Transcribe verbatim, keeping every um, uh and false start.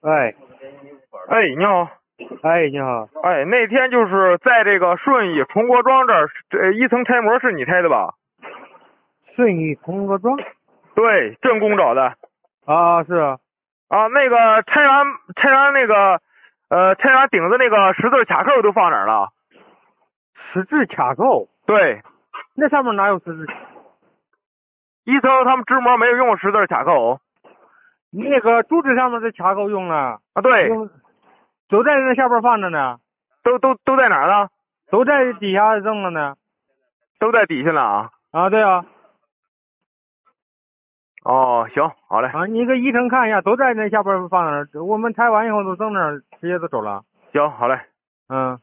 哎， 哎，你好。 哎，你好。 哎，那天就是在这个顺义崇国庄这儿，这一层拆模是你拆的吧？ 顺义崇国庄。 对，正工找的。 啊，是啊。 啊，那个拆完拆完那个，呃，拆完顶子那个十字卡扣都放哪儿了？ 十字卡扣？ 对， 那上面哪有十字？ 一层他们支模没有用十字卡扣。 那个柱子上面的卡扣用了。 啊，对， 用，都在那下边放着呢。 都都都在哪儿呢？ 都在底下扔了呢。 都在底下呢啊。 啊，对啊。 哦，行，好嘞。 啊，你搁一层看一下，都在那下边放着，我们拆完以后都扔那儿，直接都走了。 行，好嘞。 嗯。